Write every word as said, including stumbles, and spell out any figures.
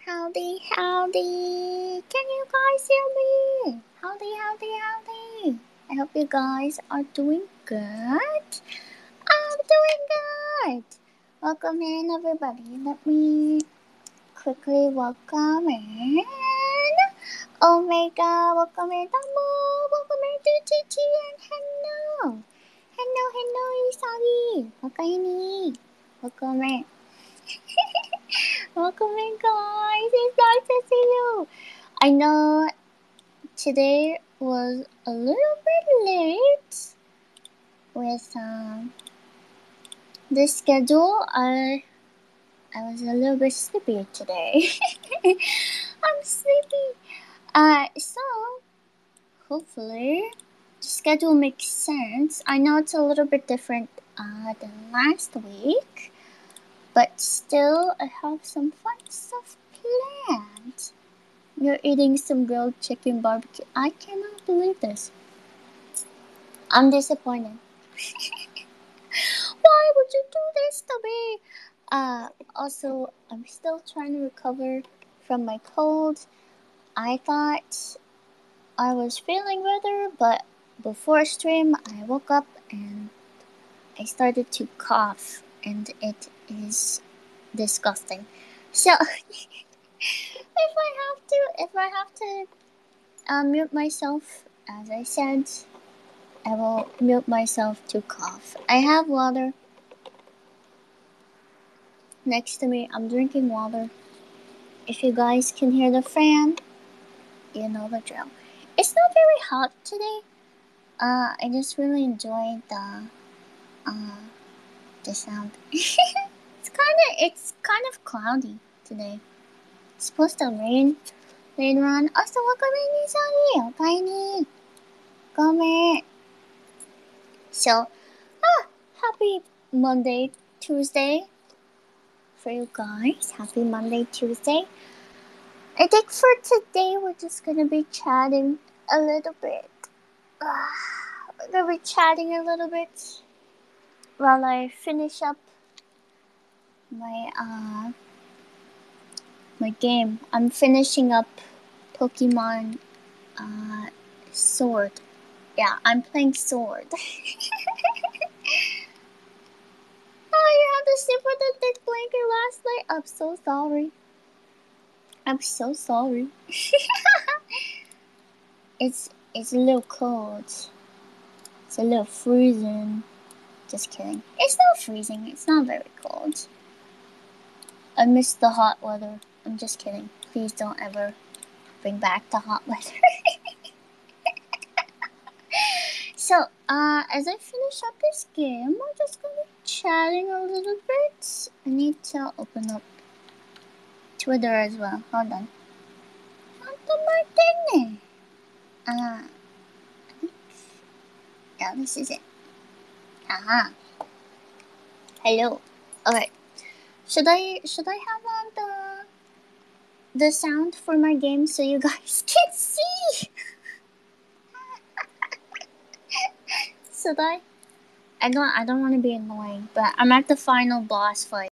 Howdy, howdy. Can you guys hear me? Howdy, howdy, howdy. I hope you guys are doing good. I'm doing good. Welcome in, everybody. Let me quickly welcome in Omega. Welcome in Tomo. Welcome in Tuchichi and hello. Hello, hello, Isagi. Welcome in. Welcome in. Welcome in, guys. It's nice to see you. I know today was a little bit late with um, this schedule. I I was a little bit sleepy today. I'm sleepy. Uh, so hopefully the schedule makes sense. I know it's a little bit different uh, than last week, but still I have some fun stuff planned. You're eating some grilled chicken barbecue. I cannot believe this. I'm disappointed. Why would you do this to me? Uh, also, I'm still trying to recover from my cold. I thought I was feeling better, but before stream, I woke up and I started to cough, and it is disgusting. So, if I have to, if I have to uh, mute myself, as I said, I will mute myself to cough. I have water next to me. I'm drinking water. If you guys can hear the fan, you know the drill. It's not very hot today. Uh, I just really enjoyed the uh the sound. it's kind of it's kind of cloudy today. It's supposed to rain later on. Also, welcome in, Isagi. Okaini. Come. So, ah, happy Monday, Tuesday for you guys. Happy Monday, Tuesday. I think for today we're just gonna be chatting a little bit. Uh, we're gonna be chatting a little bit while I finish up my uh my game. I'm finishing up Pokemon uh Sword. Yeah, I'm playing Sword. Oh, you had to sleep with a thick blanket last night. I'm so sorry. I'm so sorry. it's it's a little cold. It's a little freezing. Just kidding. It's not freezing. It's not very cold. I miss the hot weather. I'm just kidding. Please don't ever bring back the hot weather. So, uh, as I finish up this game, we're just gonna be chatting a little bit. I need to open up Twitter as well. Hold on. Santo Martini. Uh, yeah, this is it. Aha. Hello. Okay. Should I should I have on the the sound for my game so you guys can see? Should I? I don't I don't want to be annoying, but I'm at the final boss fight.